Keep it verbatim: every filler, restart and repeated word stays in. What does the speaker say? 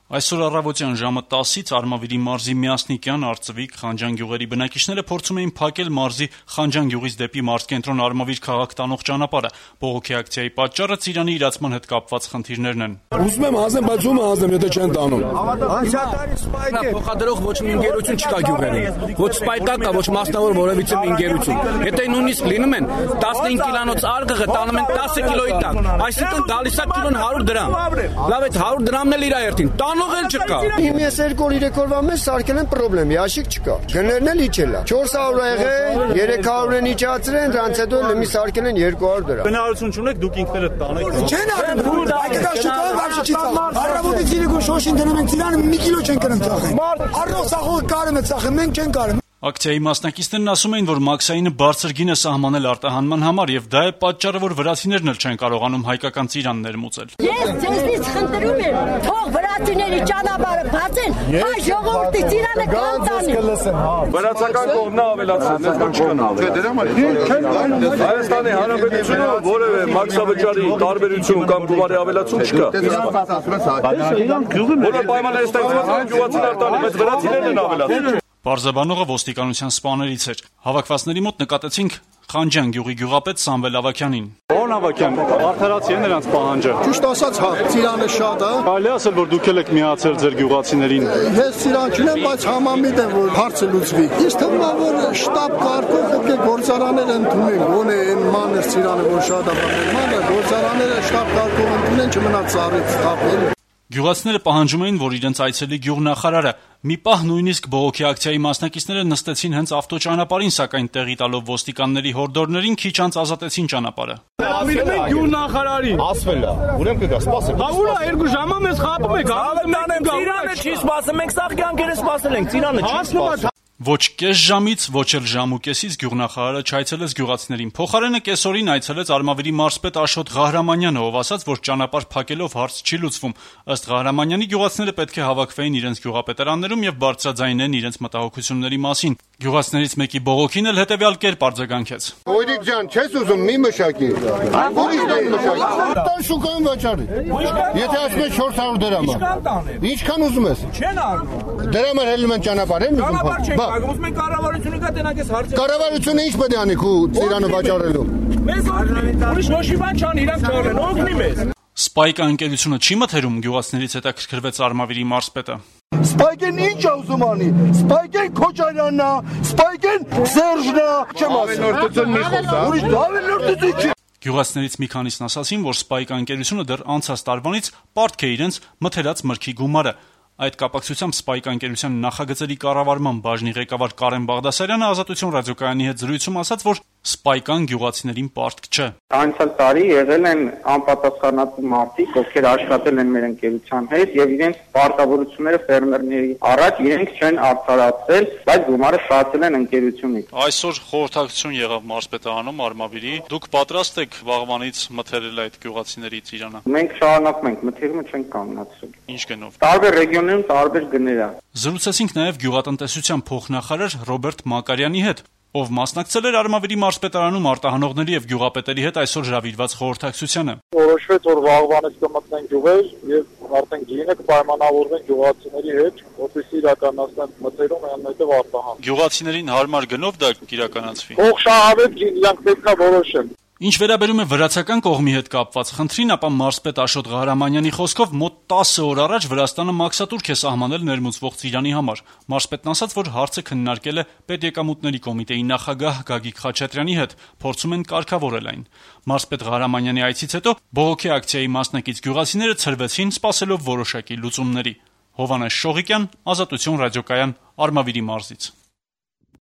Այսօր առավոտյան ժամը տասից Արմավիրի մարզի Միասնիկյան, Արծվիկ, Խանջան գյուղերի բնակիչները փորձում էին փակել մարզի Խանջան գյուղից դեպի մարզկենտրոն Արմավիր քաղաք տանող ճանապարհը։ Բողոքի ակցիայի պատճառը Ծիրանի իրացման հետ կապված խնդիրներն են։ Ուզում եմ հանձնեմ, բայց ում հանձնեմ, եթե չեն տանում։ Անշատարի սպայք է, փոխադրող ոչ մի ընկերություն չկա գյուղերում։ Ոչ սպայկա կա, ոչ մասնավոր որևիցե մի ընկերություն։ Եթե նույնիսկ լինում են տասնհինգ կիլոնոց արգղը տանում են տասը կիլոյի տակ, այսինքն գալիս է կիլոն հարյուր դրամ։ Լավ է, հարյուր դրամն էլ իր երթին, տանող էլ չկա։ Իմ ես երկու երեք օրվա մեջ սարքել են պրոբլեմ, ящик չկա։ Գներն էլ իջել է։ չորս հարյուր ա եղել, երեք հարյուր են իջացրել, դրանց հետո լմի սարքել են երկու հարյուր դրամ։ Բնարարություն չունեք, դուք ինքներդ տանեք։ Չեն արել, այդքան շուկա բարձր չի ծախ։ Առավոտից երեկո շոշին դնում են Ծիրանը մի կիլո չեն կրում ծախեն։ Առող սախողը կարում է ծախեն, մենք չենք կարում։ Ակցիայի մասնակիցներն ասում էին, որ մաքսայինը բարձր գին է սահմանել արտահանման համար եւ դա է պատճառը, որ վրացիներն էլ չեն կարողանում հայկական ծիրան ներմուծել։ Ես ձեզնից խնդրում եմ, թող վրացիների ճանապարհը բացեն, հայ ժողովրդի ծիրանը կանտանի։ Վրացական կողմն ավելացնել, Հայաստանի Հանրապետությունը որևէ մաքսավճարի տարբերություն կամ գումարի ավելացում չկա։ Որը պայմանները ստեղծված են գյուղացիներ տանի, բայց վրացիներն են ավելացնում։ Պարզաբանողը ոստիկանության սպաներից էր։ Հավաքվածների մոտ նկատեցինք Խանջան գյուղի գյուղապետ Սամվել Ավագյանին։ Ո՞ն Ավագյան, արդարացի է նրանց պահանջը։ Ճիշտ ասած, հա, ծիրանը շատ է։ Կարելի ասել, որ դուք եք միացել ձեր գյուղացիներին։ Ես ծիրան չունեմ, բայց համամիտ եմ, որ հարցը լուծվի։ Իսկ թվում է, որ շտաբ կարգով պետք է գործարաններ ընդունեն, գոնե այն մանր ծիրանը, որ շատ է, մանր գործարանները շտաբ կարգով ընդունեն, չմնաց ծառից թափել։ Գյուղացիները պահանջում էին, որ իրենց այցելի գյուղնախարարը մի պահ նույնիսկ բողոքի ակցիայի մասնակիցները նստեցին հենց ավտոճանապարհին, սակայն տեղի տալով ոստիկանների հորդորներին քիչ անց ազատեցին ճանապարհը։ Ասել եք գյուղնախարարին։ Ասվել է, ուրեմն կգա, սպասեք։ Հա ուր է, երկու ժամա մեզ խաբում եք, Ավելանեմ, Ծիրանը չի սպասում, մենք սաղ կյանքերս սպասել ենք, Ծիրանը չի սպասում։ Ոչ կես ժամից, ոչ էլ ժամ ու կեսից գյուղնախարարը չայցելեց գյուղացիներին։ Փոխարենը կեսօրին այցելեց Արմավիրի մարզպետ Աշոտ Ղահրամանյանը, ով ասաց, որ ճանապարհ փակելով հարց չի լուծվում։ Ըստ Ղահրամանյանի գյուղացիները պետք է հավաքվեին իրենց գյուղապետարաններում եւ բարձրաձայնեն իրենց մտահոգությունների մասին։ Գյուղացիներից մեկի բողոքին էլ հետեւյալ կերպ արձագանքեց։ Օյրիկ ջան, չես ուզում մի մշակի։ Ուրիշ դեպի մշակի։ Տան շուկայում վաճառի։ Եթե ասում ես չորս հարյուր դրամ է։ Ինչքան ուզում ես։ Չեն արվում։ Դրամը հելնում են ճանապարհ են ուզում։ Ուզում ենք կառավարությունը կա տենակ ես հարցը։ Կառավարությունը ինչ պետք է անի քու ծիրանը վաճառելու։ Մեզ ուրիշ ոչ մի բան չան, իրանք չարեն, օգնի մեզ։ Սպայկա ընկերությունը չի մթերում, գյուղացիներից հետաքրքրվեց Արմավիրի մարզպետը։ Սպայկեն ինչ է ուզում անի։ Սպայկեն Քոչարյանն է, Սպայկեն Սերժն է, չեմ ասում։ Ավելորդություն մի խոսա։ Ուրիշ ավելորդություն չի։ Գյուղացիներից մի քանիսն ասացին, որ Սպայկա ընկերությունը դեռ անցած տարվանից պարտք է իրենց մթերած մրգի գումարը։ Այդ կապակցությամբ Սպայկա ընկերության նախագծերի կառավարման բաժնի ղեկավար Կարեն Բաղդասարյանը Ազատություն ռադիոկայանի հետ զրույցում ասաց, որ Սպայկան գյուղացիներին պարտք չէ։ Անցյալ տարի եղել են անպատասխանատու մարդիկ, ովքեր աշխատել են մեր ընկերության հետ եւ իրենց պարտավորությունները ֆերմերների առաջ իրենք չեն արդարացրել, բայց գումարը ստացել են ընկերությունից։ Այսօր խորհրդակցություն եղավ մարզպետարանում Արմավիրի։ Դուք պատրաստ եք վաղվանից մթերել այդ գյուղացիների ծիրանը։ Մենք շարունակում ենք, մթերումը չենք կանգնացրել։ Ինչ գնով։ Տարբեր ռեգիոններում տարբեր գներ է։ Զրուցեցինք նաև գյուղատնտեսության փոխնախարար Ռոբերտ Մակարյանի հետ, ով մասնակցել էր Արմավիրի մարզպետարանում արտահանողների եւ գյուղապետերի հետ այսօր հրավիրված խորհրդակցությանը։ Որոշվեց, որ վաղվանից կմտնեն գյուղեր եւ արդեն գինը կպայմանավորվեն գյուղացիների հետ, որպեսզի իրականացնեն մթերում եւ հետո արտահան։ Գյուղացիներին հարմար գնով դա կիրականացվի։ Ողջահավետ գին իրանք պետք է որոշեն։ Ինչ վերաբերում է վրացական կողմի հետ կապված խնդրին, ապա մարզպետ Աշոտ Ղահրամանյանի խոսքով մոտ տասը օր առաջ Վրաստանը մաքսատուրք է սահմանել ներմուծվող ծիրանի համար։ Մարզպետն ասաց, որ հարցը քննարկել է Պետեկամուտների կոմիտեի նախագահ Գագիկ Խաչատրյանի հետ, փորձում են կարգավորել այն։ Մարզպետ Ղահրամանյանի այցից հետո բողոքի ակցիայի մասնակից գյուղացիները ցրվեցին, սպասելով որոշակի լուծումների։ Հովհաննես Շողիկյան, Ազատություն ռադիոկայան, Արմավիրի մարզից։